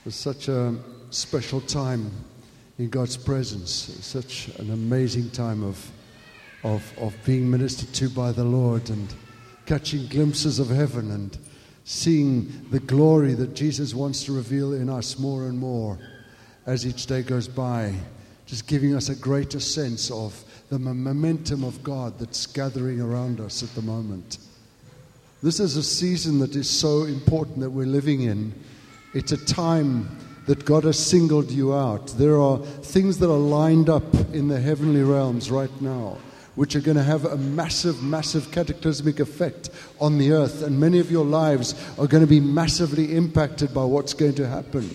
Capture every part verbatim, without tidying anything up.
It's such a special time in God's presence. It's such an amazing time of, of, of being ministered to by the Lord and catching glimpses of heaven and seeing the glory that Jesus wants to reveal in us more and more as each day goes by, just giving us a greater sense of the momentum of God that's gathering around us at the moment. This is a season that is so important that we're living in. It's a time that God has singled you out. There are things that are lined up in the heavenly realms right now, which are going to have a massive, massive cataclysmic effect on the earth. And many of your lives are going to be massively impacted by what's going to happen.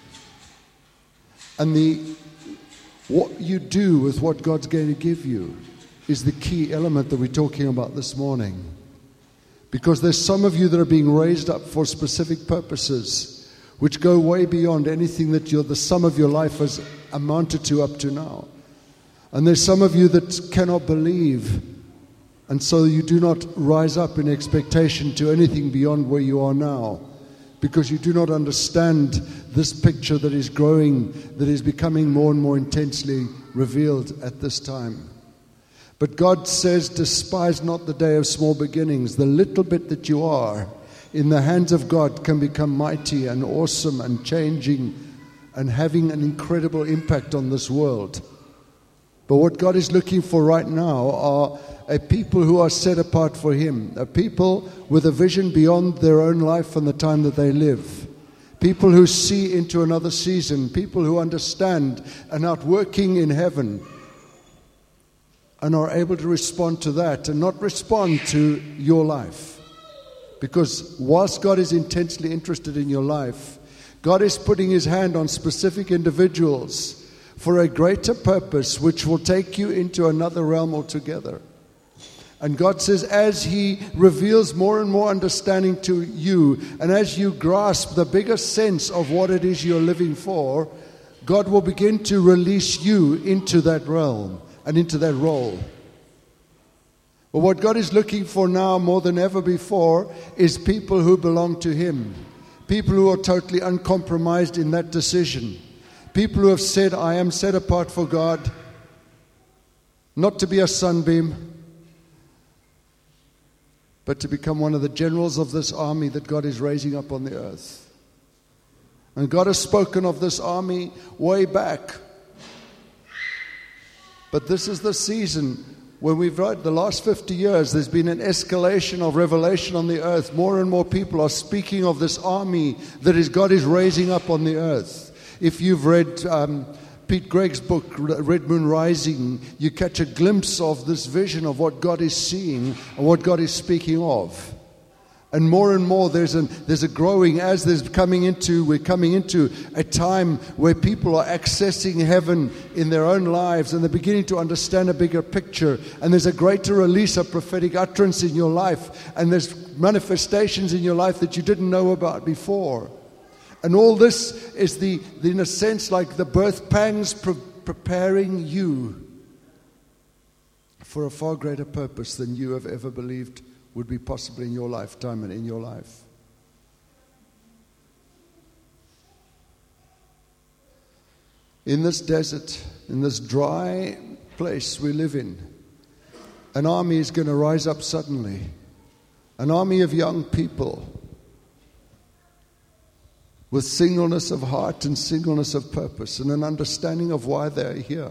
And the what you do with what God's going to give you is the key element that we're talking about this morning. Because there's some of you that are being raised up for specific purposes which go way beyond anything that you're, the sum of your life has amounted to up to now. And there's some of you that cannot believe, and so you do not rise up in expectation to anything beyond where you are now, because you do not understand this picture that is growing, that is becoming more and more intensely revealed at this time. But God says, despise not the day of small beginnings. The little bit that you are in the hands of God can become mighty and awesome and changing and having an incredible impact on this world. But what God is looking for right now are a people who are set apart for Him, a people with a vision beyond their own life and the time that they live, people who see into another season, people who understand and are working in heaven and are able to respond to that and not respond to your life. Because whilst God is intensely interested in your life, God is putting His hand on specific individuals for a greater purpose which will take you into another realm altogether. And God says, as He reveals more and more understanding to you, and as you grasp the bigger sense of what it is you're living for, God will begin to release you into that realm and into that role. But what God is looking for now more than ever before is people who belong to Him. People who are totally uncompromised in that decision. People who have said, I am set apart for God, not to be a sunbeam, but to become one of the generals of this army that God is raising up on the earth. And God has spoken of this army way back. But this is the season when we've read the last fifty years, there's been an escalation of revelation on the earth. More and more people are speaking of this army that is God is raising up on the earth. If you've read um, Pete Greig's book, Red Moon Rising, you catch a glimpse of this vision of what God is seeing and what God is speaking of. And more and more there's a, there's a growing, as there's coming into, we're coming into a time where people are accessing heaven in their own lives and they're beginning to understand a bigger picture. And there's a greater release of prophetic utterance in your life. And there's manifestations in your life that you didn't know about before. And all this is, the, the in a sense, like the birth pangs pre- preparing you for a far greater purpose than you have ever believed would be possible in your lifetime and in your life. In this desert, in this dry place we live in, an army is going to rise up suddenly. An army of young people with singleness of heart and singleness of purpose and an understanding of why they're here.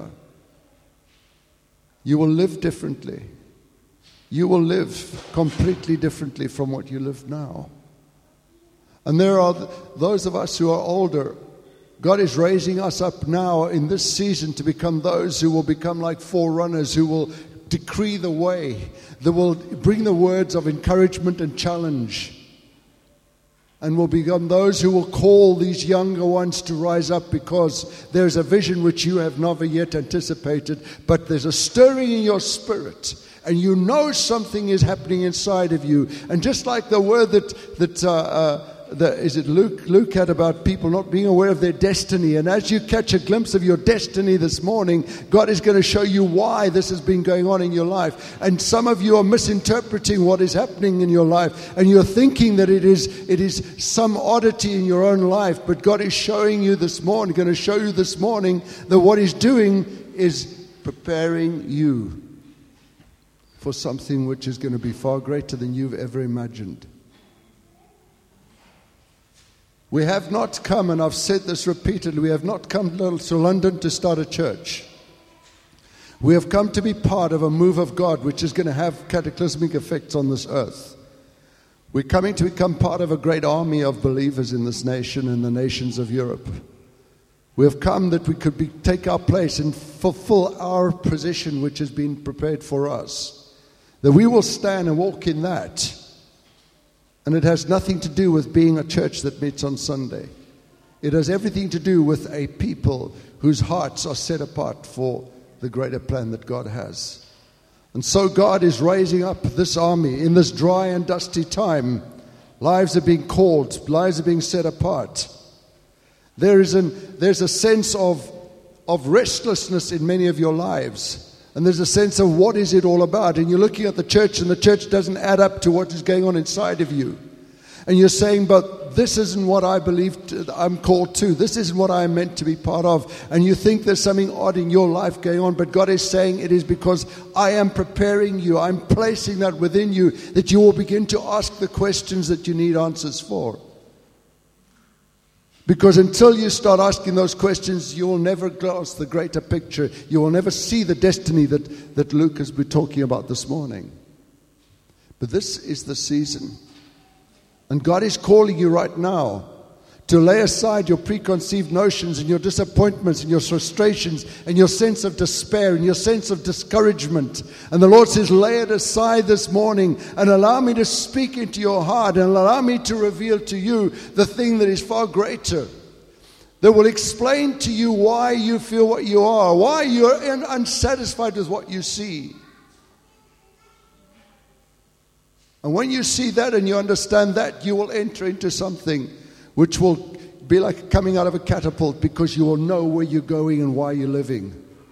You will live differently. You will live completely differently from what you live now. And there are those of us who are older. God is raising us up now in this season to become those who will become like forerunners, who will decree the way, that will bring the words of encouragement and challenge, and will become those who will call these younger ones to rise up, because there's a vision which you have never yet anticipated, but there's a stirring in your spirit. And you know something is happening inside of you. And just like the word that that uh, uh, the, is it Luke? Luke had about people not being aware of their destiny. And as you catch a glimpse of your destiny this morning, God is going to show you why this has been going on in your life. And some of you are misinterpreting what is happening in your life. And you're thinking that it is, it is some oddity in your own life. But God is showing you this morning, going to show you this morning that what He's doing is preparing you for something which is going to be far greater than you've ever imagined. We have not come, and I've said this repeatedly, we have not come to London to start a church. We have come to be part of a move of God which is going to have cataclysmic effects on this earth. We're coming to become part of a great army of believers in this nation and the nations of Europe. We have come that we could be, take our place and fulfill our position which has been prepared for us. That we will stand and walk in that. And it has nothing to do with being a church that meets on Sunday. It has everything to do with a people whose hearts are set apart for the greater plan that God has. And so God is raising up this army in this dry and dusty time. Lives are being called. Lives are being set apart. There is an, there's a sense of, of restlessness in many of your lives. And there's a sense of what is it all about? And you're looking at the church and the church doesn't add up to what is going on inside of you. And you're saying, but this isn't what I believe to, I'm called to. This isn't what I'm meant to be part of. And you think there's something odd in your life going on. But God is saying it is because I am preparing you. I'm placing that within you that you will begin to ask the questions that you need answers for. Because until you start asking those questions, you will never grasp the greater picture. You will never see the destiny that, that Luke has been talking about this morning. But this is the season. And God is calling you right now to lay aside your preconceived notions and your disappointments and your frustrations and your sense of despair and your sense of discouragement. And the Lord says, lay it aside this morning and allow me to speak into your heart and allow me to reveal to you the thing that is far greater, that will explain to you why you feel what you are, why you're unsatisfied with what you see. And when you see that and you understand that, you will enter into something which will be like coming out of a catapult, because you will know where you're going and why you're living.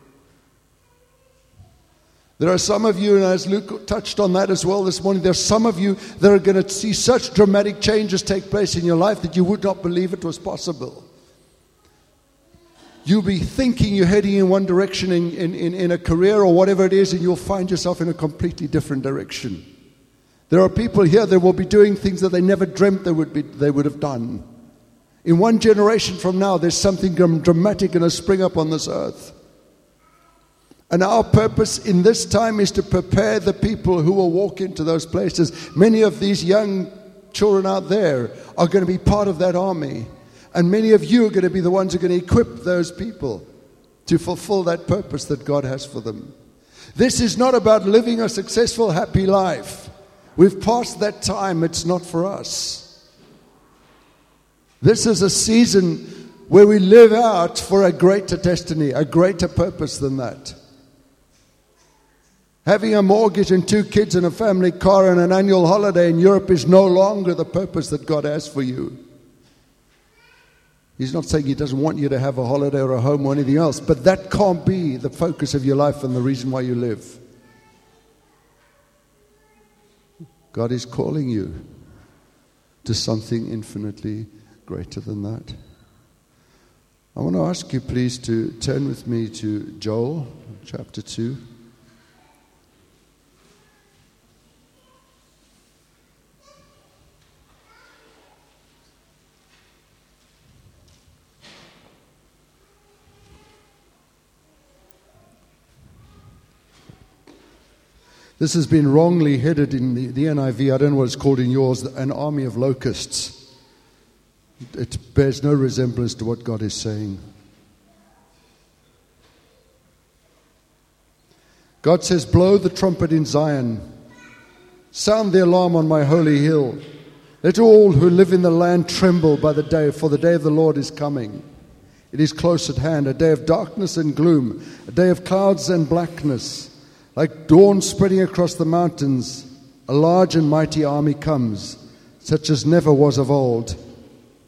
There are some of you, and as Luke touched on that as well this morning, there are some of you that are going to see such dramatic changes take place in your life that you would not believe it was possible. You'll be thinking you're heading in one direction in, in, in, in a career or whatever it is, and you'll find yourself in a completely different direction. There are people here that will be doing things that they never dreamt they would be, they would have done. In one generation from now, there's something dramatic going to spring up on this earth. And our purpose in this time is to prepare the people who will walk into those places. Many of these young children out there are going to be part of that army. And many of you are going to be the ones who are going to equip those people to fulfill that purpose that God has for them. This is not about living a successful, happy life. We've passed that time. It's not for us. This is a season where we live out for a greater destiny, a greater purpose than that. Having a mortgage and two kids and a family car and an annual holiday in Europe is no longer the purpose that God has for you. He's not saying He doesn't want you to have a holiday or a home or anything else, but that can't be the focus of your life and the reason why you live. God is calling you to something infinitely greater than that. I want to ask you please to turn with me to Joel chapter two. This has been wrongly headed in the, the N I V, I don't know what it's called in yours, an army of locusts. It bears no resemblance to what God is saying. God says, blow the trumpet in Zion. Sound the alarm on my holy hill. Let all who live in the land tremble by the day, for the day of the Lord is coming. It is close at hand, a day of darkness and gloom, a day of clouds and blackness. Like dawn spreading across the mountains, a large and mighty army comes, such as never was of old.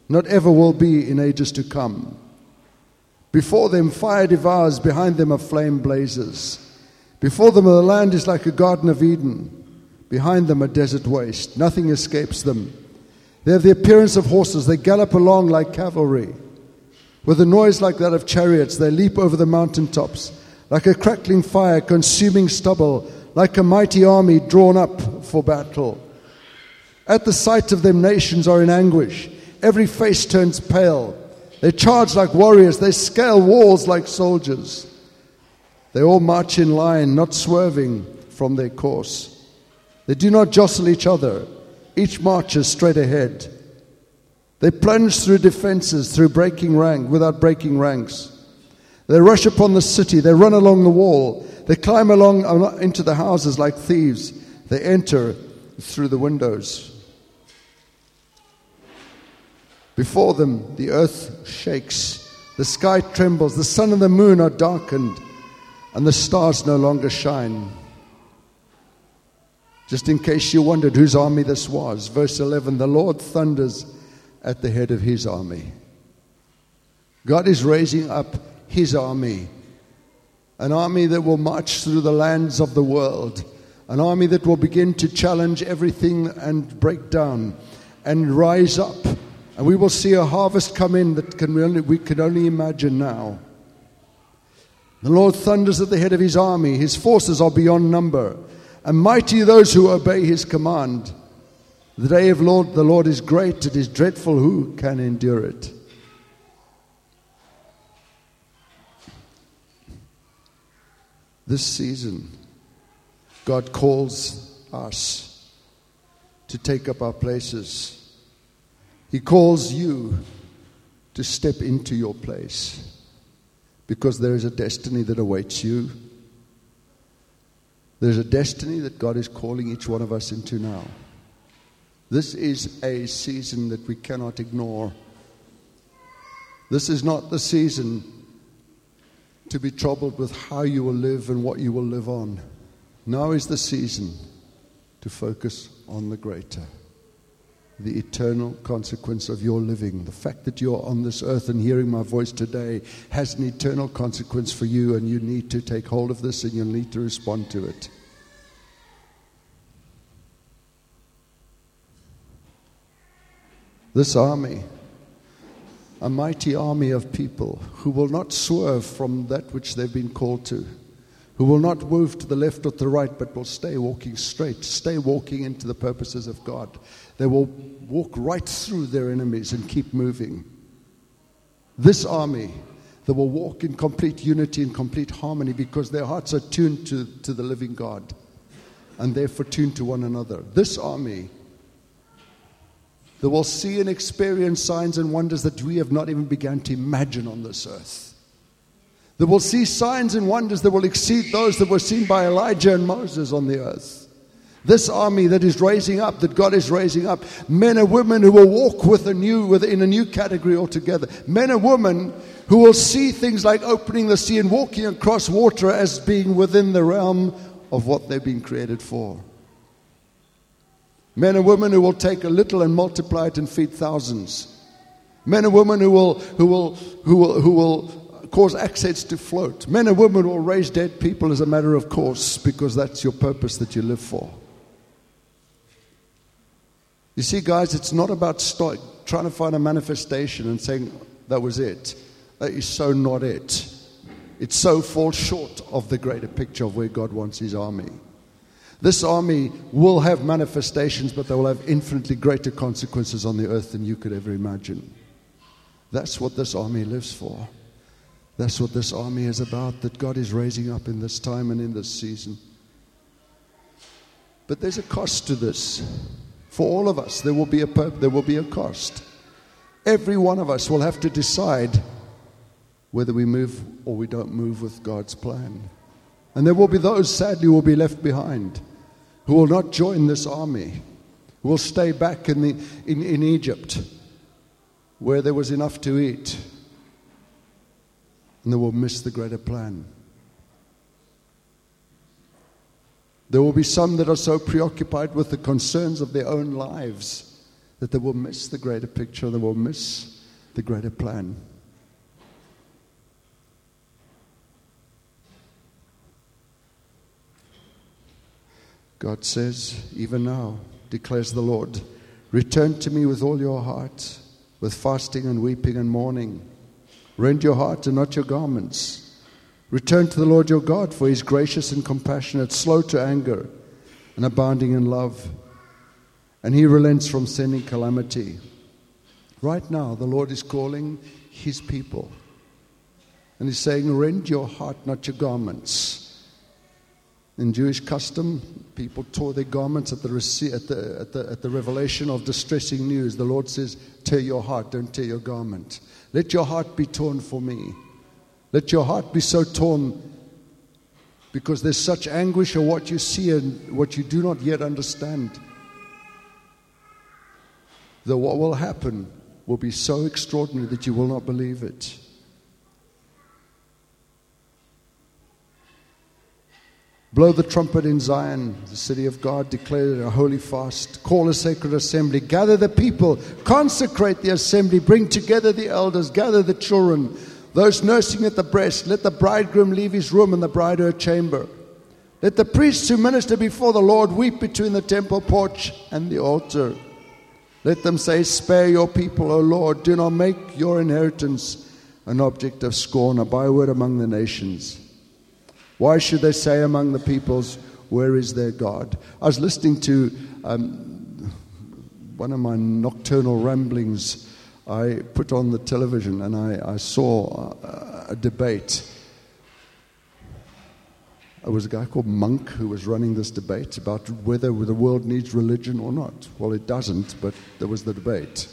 not ever will be in ages to come. Before them fire devours, behind them a flame blazes. Before them the land is like a garden of Eden, behind them a desert waste. Nothing escapes them. They have the appearance of horses, they gallop along like cavalry. With a noise like that of chariots, they leap over the mountaintops, like a crackling fire consuming stubble, like a mighty army drawn up for battle. At the sight of them, nations are in anguish. Every face turns pale. They charge like warriors. They scale walls like soldiers. They all march in line, not swerving from their course. They do not jostle each other. Each marches straight ahead. They plunge through defenses, through breaking rank, without breaking ranks. They rush upon the city. They run along the wall. They climb along into the houses like thieves. They enter through the windows. Before them, the earth shakes. The sky trembles. The sun and the moon are darkened, and the stars no longer shine. Just in case you wondered whose army this was, verse eleven, the Lord thunders at the head of his army. God is raising up his army, an army that will march through the lands of the world, an army that will begin to challenge everything and break down and rise up. And we will see a harvest come in that can we, only, we can only imagine now. The Lord thunders at the head of his army. His forces are beyond number. And mighty those who obey his command. The day of Lord, the Lord is great. It is dreadful. Who can endure it? This season, God calls us to take up our places. He calls you to step into your place, because there is a destiny that awaits you. There's a destiny that God is calling each one of us into now. This is a season that we cannot ignore. This is not the season to be troubled with how you will live and what you will live on. Now is the season to focus on the greater. The eternal consequence of your living. The fact that you're on this earth and hearing my voice today has an eternal consequence for you, and you need to take hold of this and you need to respond to it. This army, a mighty army of people who will not swerve from that which they've been called to, who will not move to the left or to the right, but will stay walking straight, stay walking into the purposes of God. They will walk right through their enemies and keep moving. This army, they will walk in complete unity and complete harmony, because their hearts are tuned to, to the living God, and therefore tuned to one another. This army, they will see and experience signs and wonders that we have not even begun to imagine on this earth. They will see signs and wonders that will exceed those that were seen by Elijah and Moses on the earth. This army that is raising up, that God is raising up, men and women who will walk with a new, within a new category altogether. Men and women who will see things like opening the sea and walking across water as being within the realm of what they've been created for. Men and women who will take a little and multiply it and feed thousands. Men and women who will, who will, who will, who will cause assets to float. Men and women who will raise dead people as a matter of course, because that's your purpose that you live for. You see, guys, it's not about start, trying to find a manifestation and saying that was it. That is so not it. It so falls short of the greater picture of where God wants his army. This army will have manifestations, but they will have infinitely greater consequences on the earth than you could ever imagine. That's what this army lives for. That's what this army is about, that God is raising up in this time and in this season. But there's a cost to this. For all of us, there will be a there will be a cost. Every one of us will have to decide whether we move or we don't move with God's plan. And there will be those, sadly, who will be left behind, who will not join this army, who will stay back in, the, in, in Egypt, where there was enough to eat, and they will miss the greater plan. There will be some that are so preoccupied with the concerns of their own lives that they will miss the greater picture, they will miss the greater plan. God says, even now, declares the Lord, return to me with all your heart, with fasting and weeping and mourning. Rend your heart and not your garments. Return to the Lord your God, for he is gracious and compassionate, slow to anger, and abounding in love. And he relents from sending calamity. Right now, the Lord is calling his people. And he's saying, rend your heart, not your garments. In Jewish custom, people tore their garments at the, rece- at, the, at, the, at the revelation of distressing news. The Lord says, tear your heart, don't tear your garment. Let your heart be torn for me. Let your heart be so torn because there's such anguish of what you see and what you do not yet understand. That what will happen will be so extraordinary that you will not believe it. Blow the trumpet in Zion, the city of God, declare a holy fast, call a sacred assembly, gather the people, consecrate the assembly, bring together the elders, gather the children, those nursing at the breast. Let the bridegroom leave his room and the bride her chamber. Let the priests who minister before the Lord weep between the temple porch and the altar. Let them say, spare your people, O Lord, do not make your inheritance an object of scorn, a byword among the nations. Why should they say among the peoples, where is their God? I was listening to um, one of my nocturnal ramblings. I put on the television and I, I saw a, a debate. There was a guy called Monk who was running this debate about whether the world needs religion or not. Well, it doesn't, but there was the debate.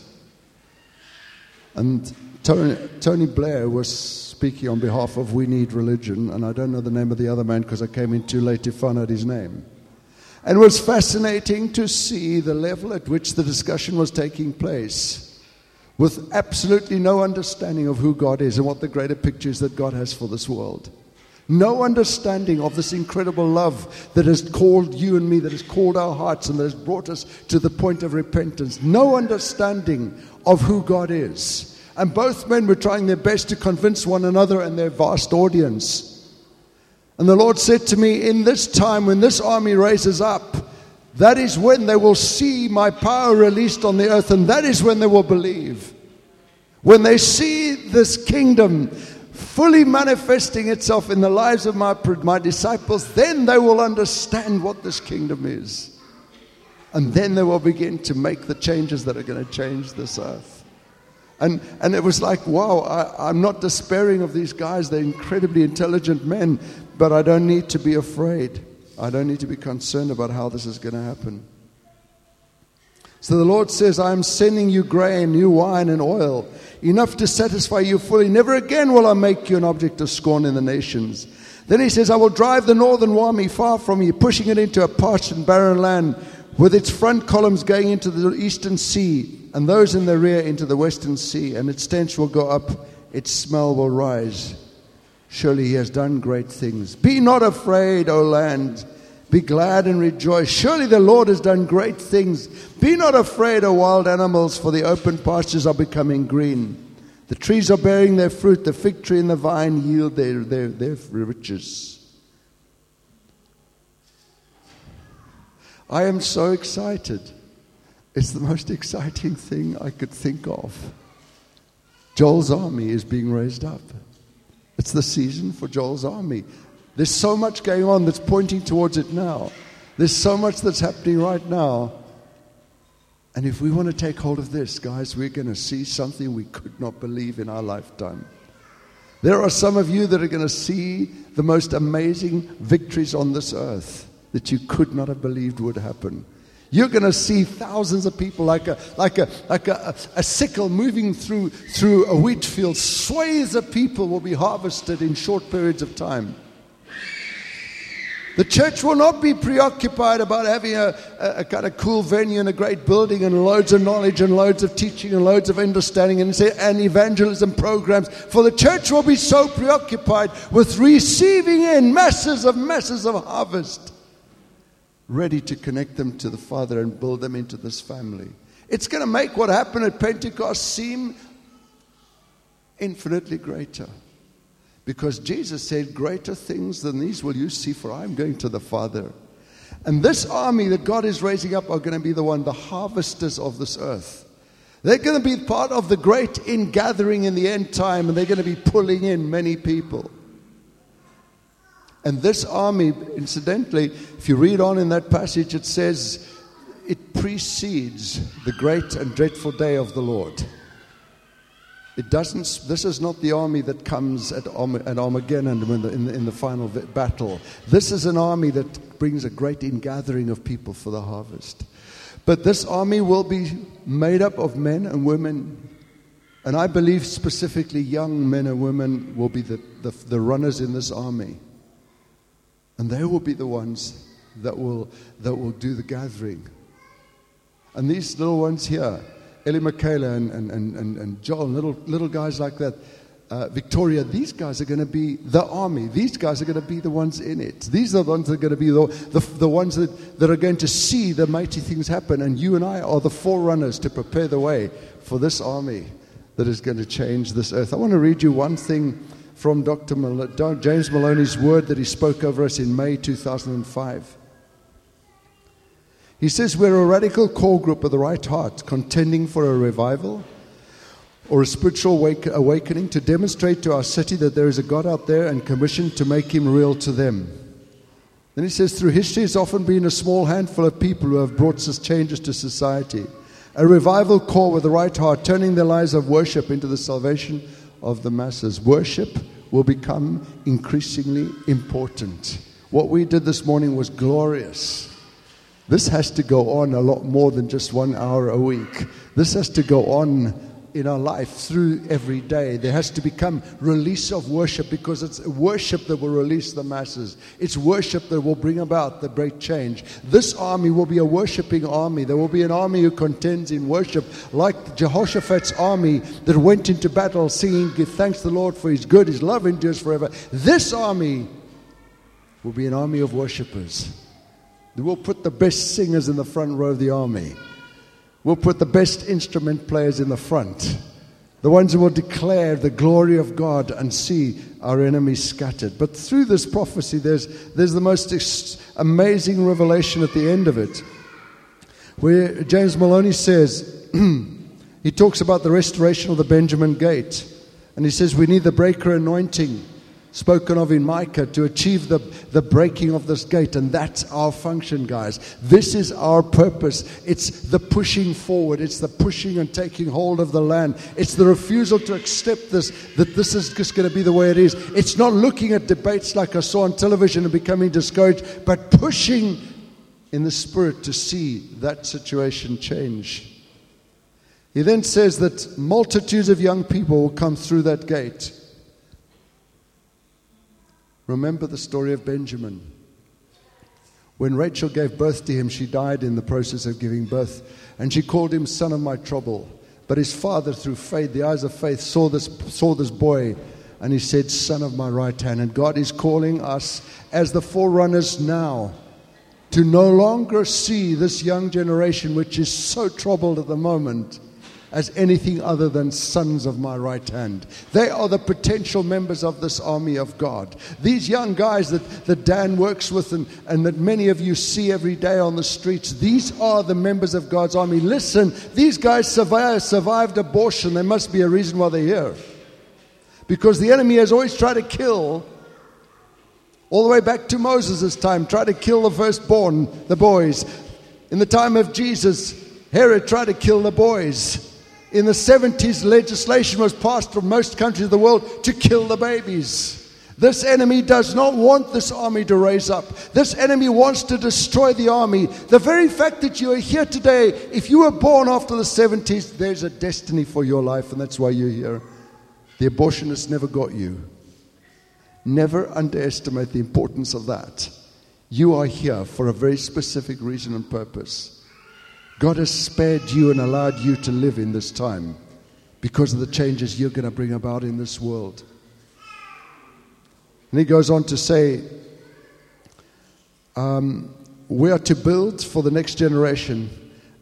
And Tony, Tony Blair was speaking on behalf of We Need Religion, and I don't know the name of the other man because I came in too late to find out his name. And it was fascinating to see the level at which the discussion was taking place, with absolutely no understanding of who God is and what the greater picture is that God has for this world. No understanding of this incredible love that has called you and me, that has called our hearts and that has brought us to the point of repentance. No understanding of who God is. And both men were trying their best to convince one another and their vast audience. And the Lord said to me, in this time when this army raises up, that is when they will see my power released on the earth, and that is when they will believe. When they see this kingdom fully manifesting itself in the lives of my, my disciples, then they will understand what this kingdom is. And then they will begin to make the changes that are going to change this earth. And and it was like, wow, I, I'm not despairing of these guys. They're incredibly intelligent men, but I don't need to be afraid. I don't need to be concerned about how this is going to happen. So the Lord says, I am sending you grain, new wine, and oil, enough to satisfy you fully. Never again will I make you an object of scorn in the nations. Then he says, I will drive the northern army far from you, pushing it into a parched and barren land, with its front columns going into the eastern sea, and those in the rear into the western sea, and its stench will go up, its smell will rise. Surely he has done great things. Be not afraid, O land. Be glad and rejoice. Surely the Lord has done great things. Be not afraid, O wild animals, for the open pastures are becoming green. The trees are bearing their fruit. The fig tree and the vine yield their, their, their riches. I am so excited. It's the most exciting thing I could think of. Joel's army is being raised up. It's the season for Joel's army. There's so much going on that's pointing towards it now. There's so much that's happening right now. And if we want to take hold of this, guys, we're going to see something we could not believe in our lifetime. There are some of you that are going to see the most amazing victories on this earth that you could not have believed would happen. You're going to see thousands of people like a like a like a, a sickle moving through through a wheat field. Swathes of people will be harvested in short periods of time. The church will not be preoccupied about having a, a, a kind of cool venue and a great building and loads of knowledge and loads of teaching and loads of understanding and, and evangelism programs. For the church will be so preoccupied with receiving in masses of masses of harvest, ready to connect them to the Father and build them into this family. It's going to make what happened at Pentecost seem infinitely greater. Because Jesus said, greater things than these will you see, for I am going to the Father. And this army that God is raising up are going to be the one, the harvesters of this earth. They're going to be part of the great ingathering in the end time, and they're going to be pulling in many people. And this army, incidentally, if you read on in that passage, it says it precedes the great and dreadful day of the Lord. It doesn't. This is not the army that comes at, at Armageddon in the, in, the, in the final battle. This is an army that brings a great ingathering of people for the harvest. But this army will be made up of men and women, and I believe specifically young men and women will be the, the, the runners in this army. And they will be the ones that will that will do the gathering. And these little ones here, Ellie Michaela and, and, and, and Joel, little little guys like that, uh, Victoria, these guys are going to be the army. These guys are going to be the ones in it. These are the ones that are going to be the, the, the ones that, that are going to see the mighty things happen. And you and I are the forerunners to prepare the way for this army that is going to change this earth. I want to read you one thing from Doctor Mal- James Maloney's word that he spoke over us in May two thousand five. He says, we're a radical core group of the right heart, contending for a revival or a spiritual wake- awakening to demonstrate to our city that there is a God out there and commissioned to make him real to them. Then he says, through history, it's often been a small handful of people who have brought such changes to society. A revival core with the right heart, turning their lives of worship into the salvation of the masses. Worship will become increasingly important. What we did this morning was glorious. This has to go on a lot more than just one hour a week. This has to go on in our life through every day. There has to become release of worship, because it's worship that will release the masses. It's worship that will bring about the great change. This army will be a worshiping army. There will be an army who contends in worship, like Jehoshaphat's army that went into battle singing, give thanks to the Lord for his good, his love endures forever. This army will be an army of worshipers. We'll put the best singers in the front row of the army. We'll put the best instrument players in the front. The ones who will declare the glory of God and see our enemies scattered. But through this prophecy, there's, there's the most ex- amazing revelation at the end of it, where James Maloney says, he talks about the restoration of the Benjamin Gate. And he says we need the breaker anointing spoken of in Micah to achieve the, the breaking of this gate. And that's our function, guys. This is our purpose. It's the pushing forward. It's the pushing and taking hold of the land. It's the refusal to accept this, that this is just going to be the way it is. It's not looking at debates like I saw on television and becoming discouraged, but pushing in the spirit to see that situation change. He then says that multitudes of young people will come through that gate. Remember the story of Benjamin. When Rachel gave birth to him, she died in the process of giving birth. And she called him son of my trouble. But his father, through faith, the eyes of faith, saw this, saw this boy. And he said, son of my right hand. And God is calling us as the forerunners now to no longer see this young generation, which is so troubled at the moment, as anything other than sons of my right hand. They are the potential members of this army of God. These young guys that, that Dan works with and, and that many of you see every day on the streets, these are the members of God's army. Listen, these guys survived, survived abortion. There must be a reason why they're here. Because the enemy has always tried to kill, all the way back to Moses' time, tried to kill the firstborn, the boys. In the time of Jesus, Herod tried to kill the boys. In the seventies, legislation was passed from most countries of the world to kill the babies. This enemy does not want this army to raise up. This enemy wants to destroy the army. The very fact that you are here today, if you were born after the seventies, there's a destiny for your life, and that's why you're here. The abortionists never got you. Never underestimate the importance of that. You are here for a very specific reason and purpose. God has spared you and allowed you to live in this time because of the changes you're going to bring about in this world. And he goes on to say, um, we are to build for the next generation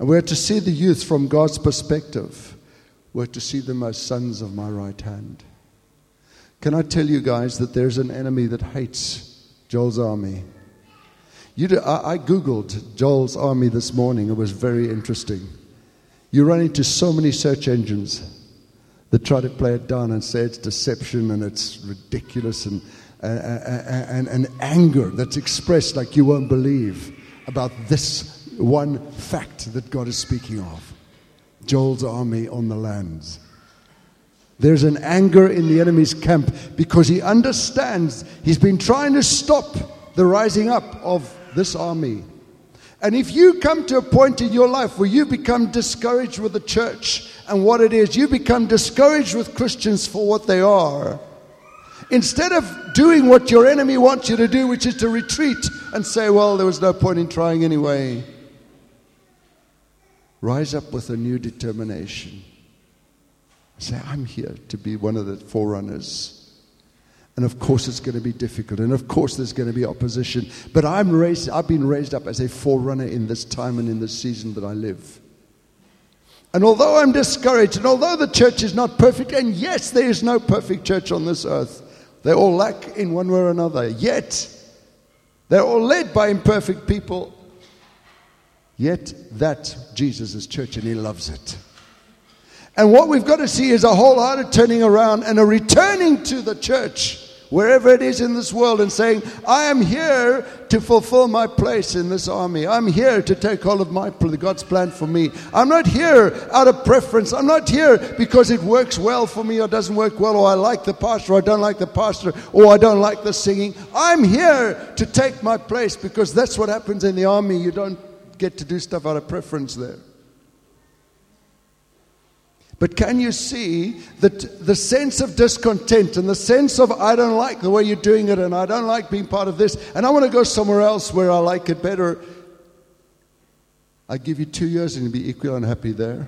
And we're to see the youth from God's perspective. We're to see them as sons of my right hand. Can I tell you guys that there's an enemy that hates Joel's army? You do, I, I Googled Joel's army this morning. It was very interesting. You run into so many search engines that try to play it down and say it's deception and it's ridiculous and, and, and, and anger that's expressed like you won't believe about this one fact that God is speaking of. Joel's army on the lands. There's an anger in the enemy's camp because he understands he's been trying to stop the rising up of this army. And if you come to a point in your life where you become discouraged with the church and what it is, you become discouraged with Christians for what they are, instead of doing what your enemy wants you to do, which is to retreat and say, well, there was no point in trying anyway, rise up with a new determination. Say, I'm here to be one of the forerunners. And of course it's going to be difficult. And of course there's going to be opposition. But I'm raised, I've been raised up as a forerunner in this time and in this season that I live. And although I'm discouraged, and although the church is not perfect, and yes, there is no perfect church on this earth. They all lack in one way or another. Yet, they're all led by imperfect people. Yet, that's Jesus' church and he loves it. And what we've got to see is a wholehearted turning around and a returning to the church, wherever it is in this world, and saying, I am here to fulfill my place in this army. I'm here to take hold of my God's plan for me. I'm not here out of preference. I'm not here because it works well for me or doesn't work well, or I like the pastor or I don't like the pastor, or I don't like the singing. I'm here to take my place because that's what happens in the army. You don't get to do stuff out of preference there. But can you see that the sense of discontent and the sense of I don't like the way you're doing it and I don't like being part of this and I want to go somewhere else where I like it better. I give you two years and you'll be equally unhappy there.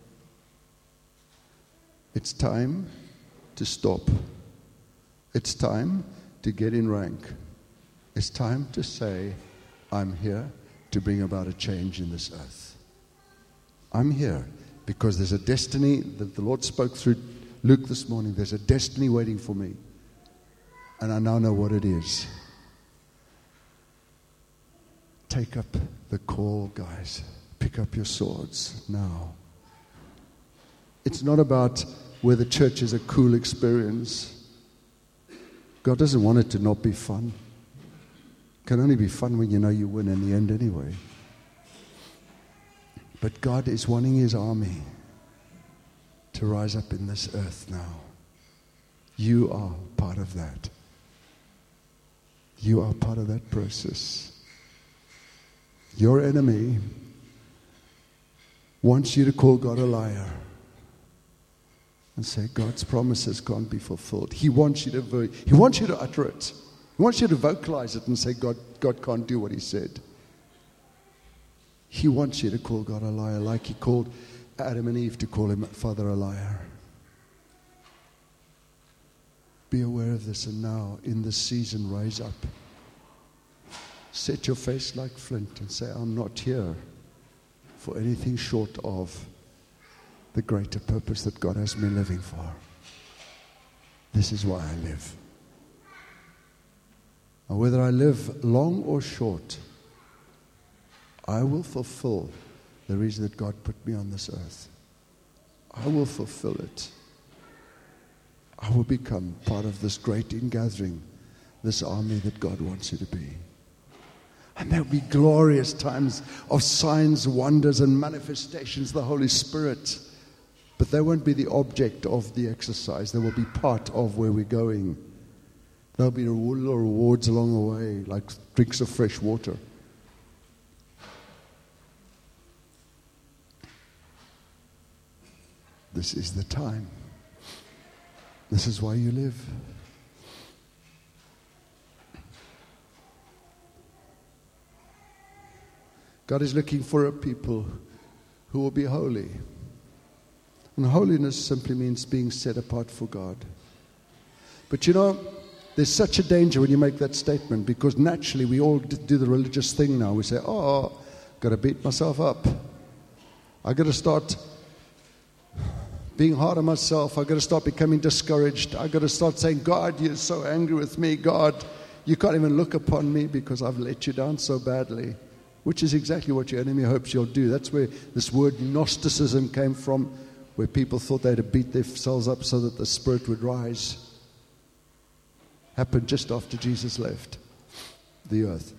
It's time to stop. It's time to get in rank. It's time to say, I'm here to bring about a change in this earth. I'm here. Because there's a destiny that the Lord spoke through Luke this morning. There's a destiny waiting for me. And I now know what it is. Take up the call, guys. Pick up your swords now. It's not about whether church is a cool experience. God doesn't want it to not be fun. It can only be fun when you know you win in the end anyway. But God is wanting his army to rise up in this earth now. You are part of that. You are part of that process. Your enemy wants you to call God a liar and say God's promises can't be fulfilled. He wants you to he wants you to utter it. He wants you to vocalize it and say God, God can't do what he said. He wants you to call God a liar like he called Adam and Eve to call him Father a liar. Be aware of this, and now in this season rise up. Set your face like flint and say, I'm not here for anything short of the greater purpose that God has me living for. This is why I live. And whether I live long or short, I will fulfill the reason that God put me on this earth. I will fulfill it. I will become part of this great ingathering, this army that God wants you to be. And there will be glorious times of signs, wonders, and manifestations of the Holy Spirit. But they won't be the object of the exercise. They will be part of where we're going. There'll be little rewards along the way, like drinks of fresh water. This is the time. This is why you live. God is looking for a people who will be holy. And holiness simply means being set apart for God. But you know, there's such a danger when you make that statement, because naturally we all do the religious thing now. We say, oh, got to beat myself up. I've got to start being hard on myself. I've got to start becoming discouraged. I've got to start saying, God, you're so angry with me. God, you can't even look upon me because I've let you down so badly. Which is exactly what your enemy hopes you'll do. That's where this word Gnosticism came from, where people thought they had to beat themselves up so that the spirit would rise. Happened just after Jesus left the earth.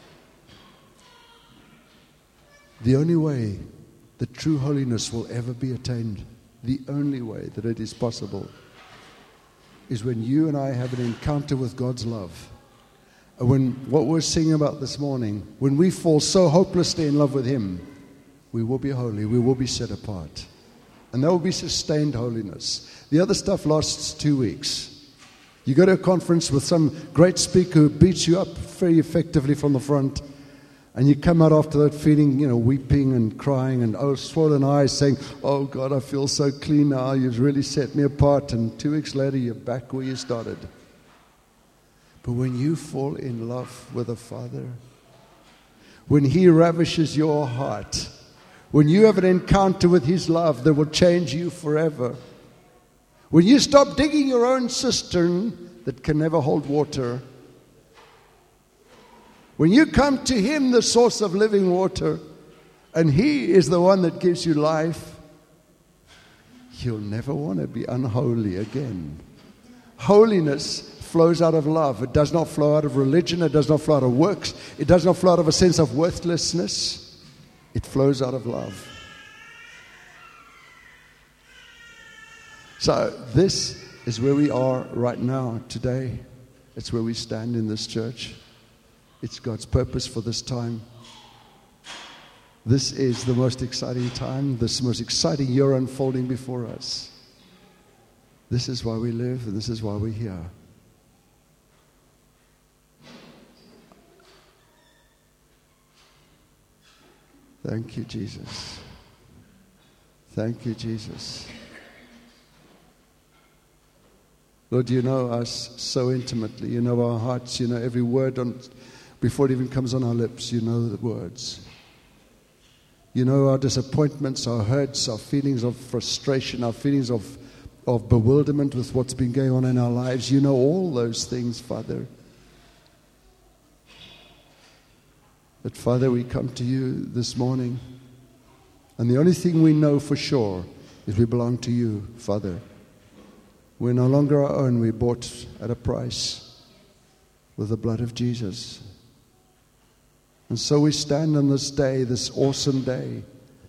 The only way that true holiness will ever be attained, the only way that it is possible, is when you and I have an encounter with God's love. When what we're singing about this morning, when we fall so hopelessly in love with Him, we will be holy, we will be set apart. And that will be sustained holiness. The other stuff lasts two weeks. You go to a conference with some great speaker who beats you up very effectively from the front, and you come out after that feeling, you know, weeping and crying and oh, swollen eyes saying, oh God, I feel so clean now, you've really set me apart. And two weeks later, you're back where you started. But when you fall in love with the Father, when He ravishes your heart, when you have an encounter with His love that will change you forever, when you stop digging your own cistern that can never hold water, when you come to Him, the source of living water, and He is the one that gives you life, you'll never want to be unholy again. Holiness flows out of love. It does not flow out of religion. It does not flow out of works. It does not flow out of a sense of worthlessness. It flows out of love. So this is where we are right now, today. It's where we stand in this church. It's God's purpose for this time. This is the most exciting time, this most exciting year unfolding before us. This is why we live, and this is why we're here. Thank you, Jesus. Thank you, Jesus. Lord, you know us so intimately. You know our hearts. You know every word on, before it even comes on our lips. You know the words. You know our disappointments, our hurts, our feelings of frustration, our feelings of, of bewilderment with what's been going on in our lives. You know all those things, Father. But Father, we come to you this morning, and the only thing we know for sure is we belong to you, Father. We're no longer our own. We're bought at a price with the blood of Jesus. And so we stand on this day, this awesome day.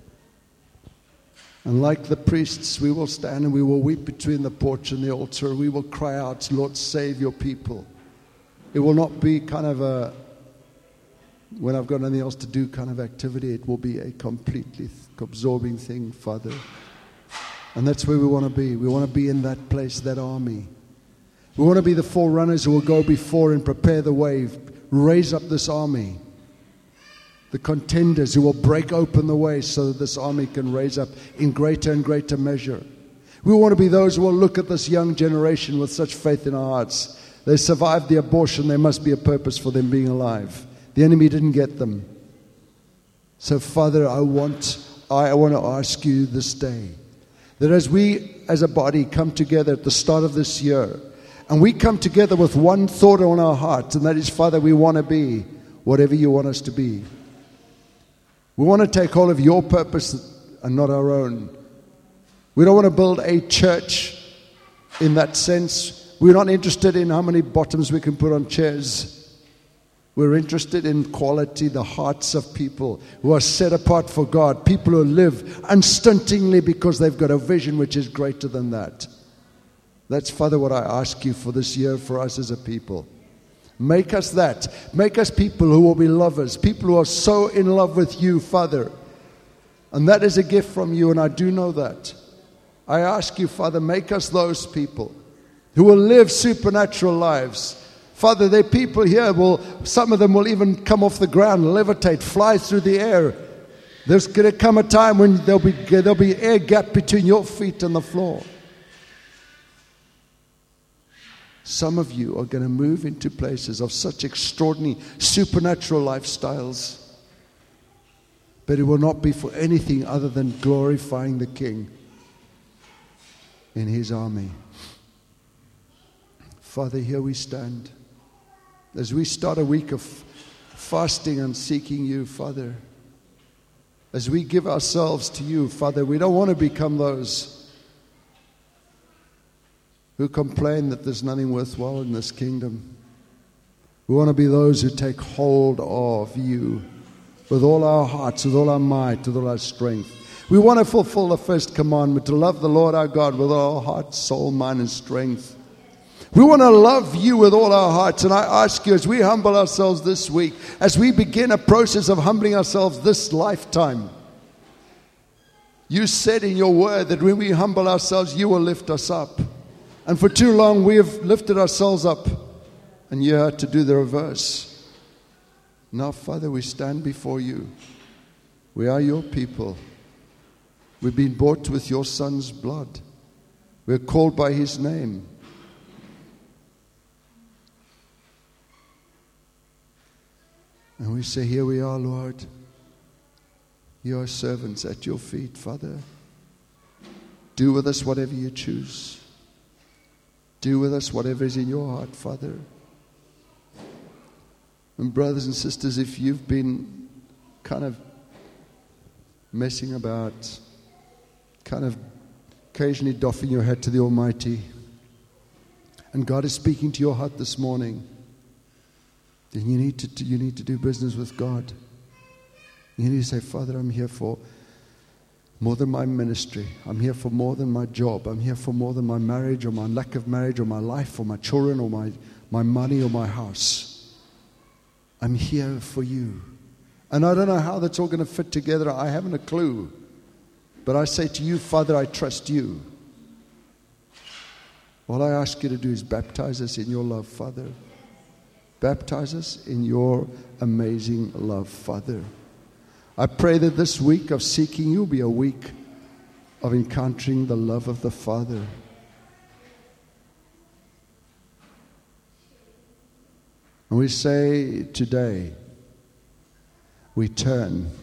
And like the priests, we will stand and we will weep between the porch and the altar. We will cry out, Lord, save your people. It will not be kind of a, when I've got nothing else to do kind of activity. It will be a completely absorbing thing, Father. And that's where we want to be. We want to be in that place, that army. We want to be the forerunners who will go before and prepare the way, raise up this army. The contenders who will break open the way so that this army can raise up in greater and greater measure. We want to be those who will look at this young generation with such faith in our hearts. They survived the abortion. There must be a purpose for them being alive. The enemy didn't get them. So, Father, I want, I want to ask you this day that as we as a body come together at the start of this year, and we come together with one thought on our heart, and that is, Father, we want to be whatever you want us to be. We want to take hold of your purpose and not our own. We don't want to build a church in that sense. We're not interested in how many bottoms we can put on chairs. We're interested in quality, the hearts of people who are set apart for God, people who live unstintingly because they've got a vision which is greater than that. That's, Father, what I ask you for this year for us as a people. Make us that. Make us people who will be lovers, people who are so in love with you, Father. And that is a gift from you, and I do know that. I ask you, Father, make us those people who will live supernatural lives. Father, there are people here, will, some of them will even come off the ground, levitate, fly through the air. There's going to come a time when there'll be, there'll be air gap between your feet and the floor. Some of you are going to move into places of such extraordinary supernatural lifestyles but it will not be for anything other than glorifying the King in His army. Father, here we stand. As we start a week of fasting and seeking You, Father, as we give ourselves to You, Father, we don't want to become those who complain that there's nothing worthwhile in this kingdom. We want to be those who take hold of You with all our hearts, with all our might, with all our strength. We want to fulfill the first commandment, to love the Lord our God with all our heart, soul, mind, and strength. We want to love You with all our hearts. And I ask You, as we humble ourselves this week, as we begin a process of humbling ourselves this lifetime, You said in Your word that when we humble ourselves, You will lift us up. And for too long we have lifted ourselves up, and You had to do the reverse. Now, Father, we stand before You. We are Your people. We've been bought with Your Son's blood. We're called by His name. And we say, here we are, Lord. You are servants at Your feet, Father. Do with us whatever You choose. Do with us whatever is in Your heart, Father. And brothers and sisters, if you've been kind of messing about, kind of occasionally doffing your head to the Almighty, and God is speaking to your heart this morning, then you need to you need to do business with God. You need to say, Father, I'm here for more than my ministry. I'm here for more than my job. I'm here for more than my marriage or my lack of marriage or my life or my children or my, my money or my house. I'm here for You. And I don't know how that's all going to fit together. I haven't a clue. But I say to You, Father, I trust You. All I ask You to do is baptize us in Your love, Father. Baptize us in Your amazing love, Father. I pray that this week of seeking You be a week of encountering the love of the Father. And we say today, we turn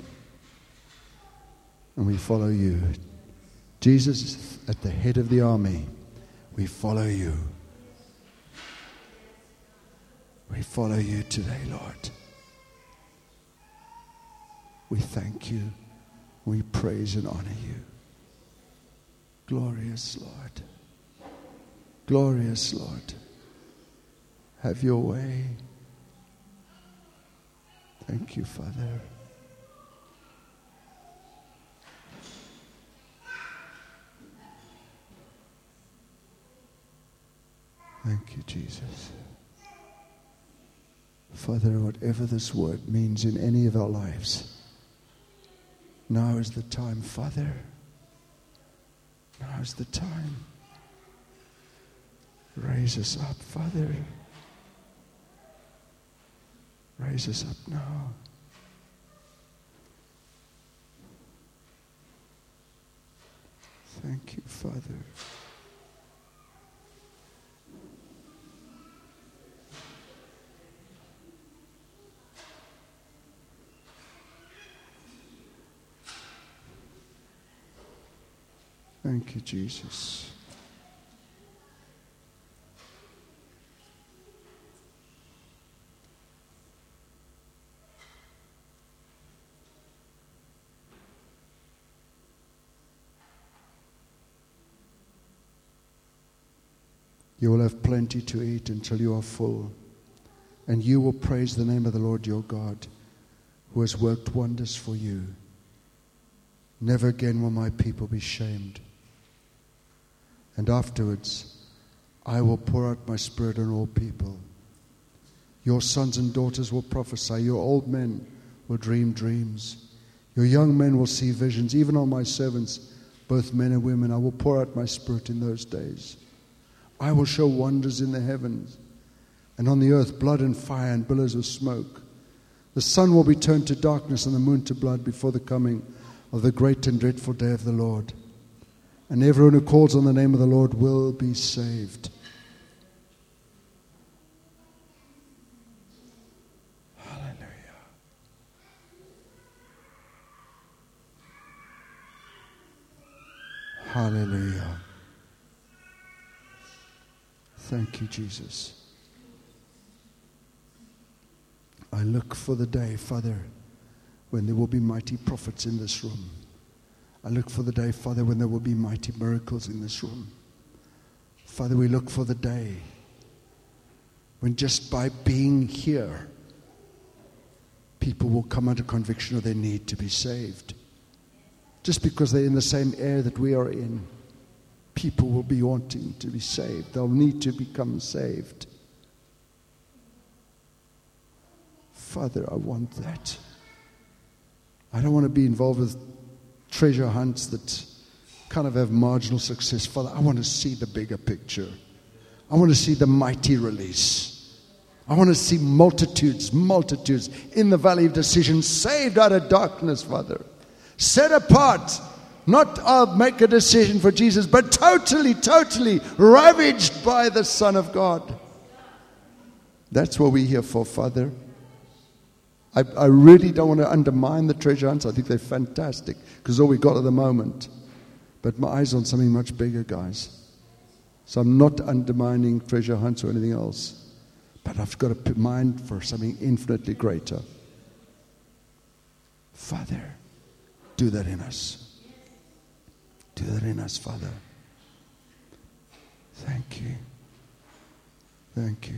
and we follow You. Jesus at the head of the army, we follow You. We follow You today, Lord. We thank You. We praise and honor You. Glorious Lord. Glorious Lord. Have Your way. Thank You, Father. Thank You, Jesus. Father, whatever this word means in any of our lives, now is the time, Father. Now is the time. Raise us up, Father. Raise us up now. Thank You, Father. Thank You, Jesus. You will have plenty to eat until you are full, and you will praise the name of the Lord your God, who has worked wonders for you. Never again will my people be shamed. And afterwards, I will pour out my Spirit on all people. Your sons and daughters will prophesy. Your old men will dream dreams. Your young men will see visions. Even on my servants, both men and women, I will pour out my Spirit in those days. I will show wonders in the heavens, and on the earth blood and fire and billows of smoke. The sun will be turned to darkness and the moon to blood before the coming of the great and dreadful day of the Lord. And everyone who calls on the name of the Lord will be saved. Hallelujah. Hallelujah. Thank you, Jesus. I look for the day, Father, when there will be mighty prophets in this room. I look for the day, Father, when there will be mighty miracles in this room. Father, we look for the day when just by being here, people will come under conviction of their need to be saved. Just because they're in the same air that we are in, people will be wanting to be saved. They'll need to become saved. Father, I want that. I don't want to be involved with treasure hunts that kind of have marginal success. Father, I want to see the bigger picture. I want to see the mighty release. I want to see multitudes, multitudes in the valley of decision saved out of darkness, Father. Set apart. Not I'll make a decision for Jesus, but totally, totally ravaged by the Son of God. That's what we're here for, Father. I, I really don't want to undermine the treasure hunts. I think they're fantastic because all we got at the moment. But my eyes on something much bigger, guys. So I'm not undermining treasure hunts or anything else. But I've got a mind for something infinitely greater. Father, do that in us. Do that in us, Father. Thank you. Thank you.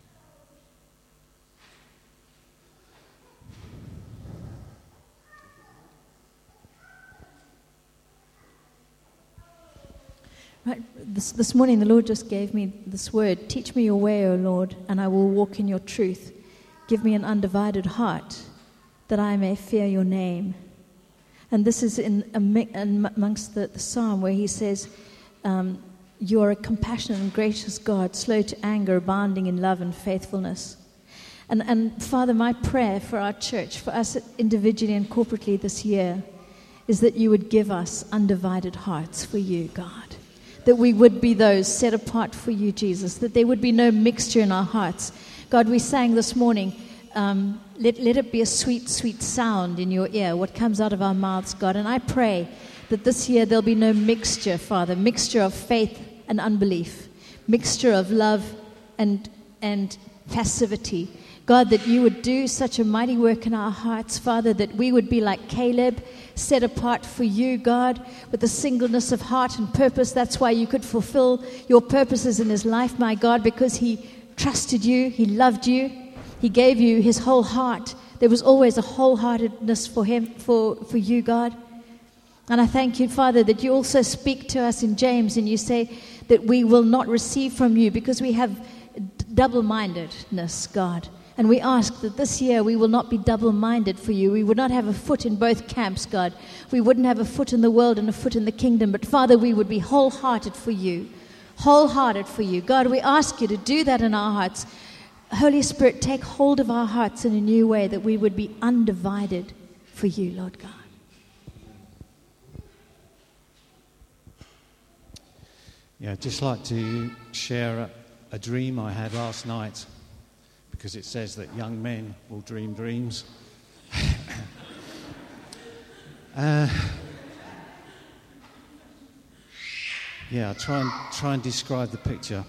Right, this, this morning the Lord just gave me this word. Teach me your way, O Lord, and I will walk in your truth. Give me an undivided heart, that I may fear your name. And this is in, in amongst the, the psalm where he says, um, you are a compassionate and gracious God, slow to anger, abounding in love and faithfulness. And, and Father, my prayer for our church, for us individually and corporately this year, is that you would give us undivided hearts for you, God. That we would be those set apart for you, Jesus. That there would be no mixture in our hearts. God, we sang this morning, um, let, let it be a sweet, sweet sound in your ear, what comes out of our mouths, God. And I pray that this year there'll be no mixture, Father, mixture of faith and unbelief, mixture of love and and passivity. God, that you would do such a mighty work in our hearts, Father, that we would be like Caleb, set apart for you, God, with a singleness of heart and purpose. That's why you could fulfill your purposes in his life, my God, because he trusted you, he loved you, he gave you his whole heart. There was always a wholeheartedness for him, for, for you, God. And I thank you, Father, that you also speak to us in James and you say that we will not receive from you because we have double-mindedness, God. And we ask that this year we will not be double-minded for you. We would not have a foot in both camps, God. We wouldn't have a foot in the world and a foot in the kingdom. But, Father, we would be wholehearted for you. Wholehearted for you. God, we ask you to do that in our hearts. Holy Spirit, take hold of our hearts in a new way that we would be undivided for you, Lord God. Yeah, I'd just like to share a, a dream I had last night. Because it says that young men will dream dreams. uh, yeah, I'll try and, try and describe the picture.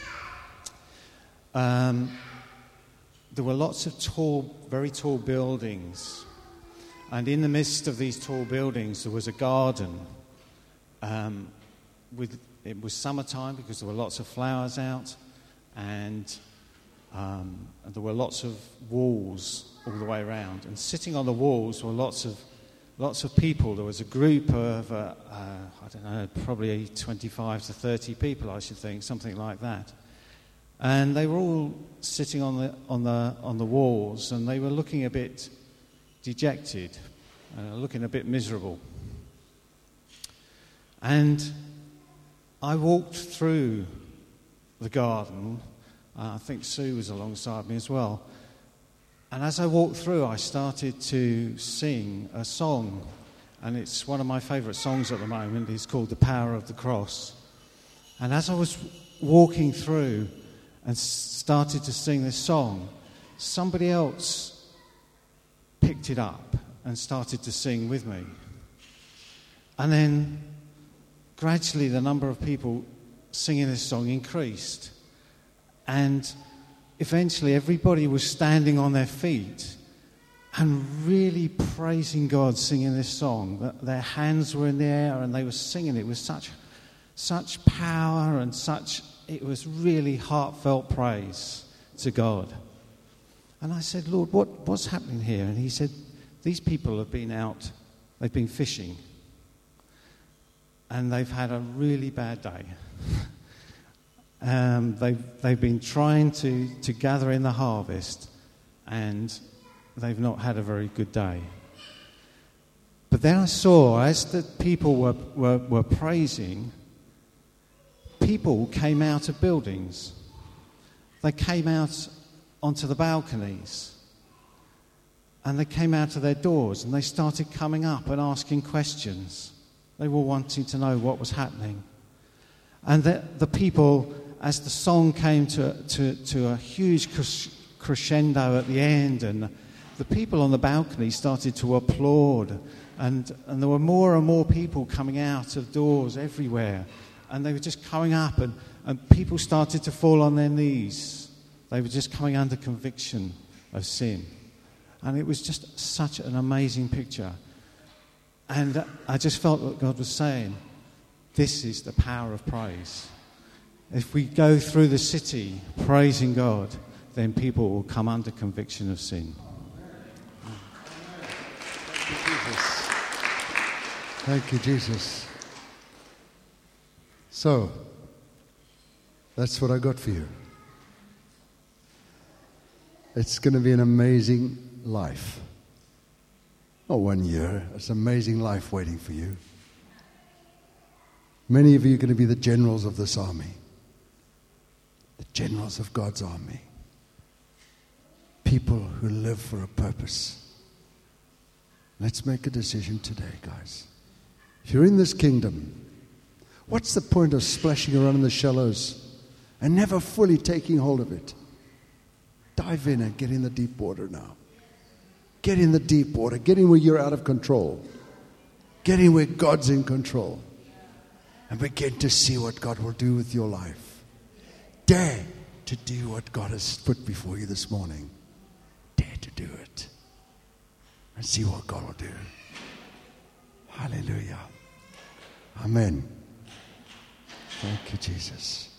Um, there were lots of tall, very tall buildings. And in the midst of these tall buildings, there was a garden. Um, with it was summertime because there were lots of flowers out. And... Um, and there were lots of walls all the way around, and sitting on the walls were lots of lots of people. There was a group of uh, uh, I don't know, probably twenty-five to thirty people, I should think, something like that. And they were all sitting on the on the on the walls, and they were looking a bit dejected, uh, looking a bit miserable. And I walked through the garden. Uh, I think Sue was alongside me as well. And as I walked through, I started to sing a song. And it's one of my favourite songs at the moment. It's called The Power of the Cross. And as I was walking through and started to sing this song, somebody else picked it up and started to sing with me. And then gradually the number of people singing this song increased. And eventually everybody was standing on their feet and really praising God, singing this song. Their hands were in the air and they were singing it with such, such power and such, it was really heartfelt praise to God. And I said, Lord, what, what's happening here? And he said, these people have been out, they've been fishing, and they've had a really bad day. um, they've, they've been trying to, to gather in the harvest, and they've not had a very good day. But then I saw, as the people were, were, were praising, people came out of buildings. They came out onto the balconies. And they came out of their doors and they started coming up and asking questions. They were wanting to know what was happening. And the, the people, as the song came to, to, to a huge crescendo at the end, and the people on the balcony started to applaud. And, and there were more and more people coming out of doors everywhere. And they were just coming up, and, and people started to fall on their knees. They were just coming under conviction of sin. And it was just such an amazing picture. And I just felt what God was saying. This is the power of praise. If we go through the city praising God, then people will come under conviction of sin. Thank you, Jesus. Thank you, Jesus. So, that's what I got for you. It's going to be an amazing life. Not one year. It's an amazing life waiting for you. Many of you are going to be the generals of this army. The generals of God's army. People who live for a purpose. Let's make a decision today, guys. If you're in this kingdom, what's the point of splashing around in the shallows and never fully taking hold of it? Dive in and get in the deep water now. Get in the deep water. Get in where you're out of control. Get in where God's in control. And begin to see what God will do with your life. Dare to do what God has put before you this morning. Dare to do it. And see what God will do. Hallelujah. Amen. Thank you, Jesus.